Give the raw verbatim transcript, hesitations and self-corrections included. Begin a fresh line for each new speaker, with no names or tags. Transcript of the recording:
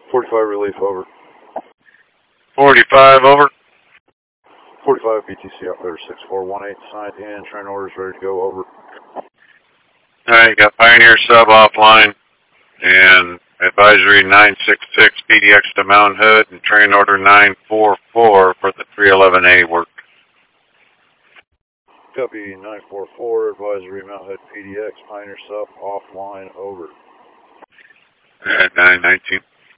forty-five relief, over.
forty-five, over.
forty-five B T C operator six four one eight signed in. Train orders ready to go, over.
Alright, got Pioneer sub offline and advisory nine six six P D X to Mount Hood and train order nine four four for the three eleven A work.
Copy nine four four, advisory Mount Hood P D X, Pioneer sub offline, over.
At nine nineteen.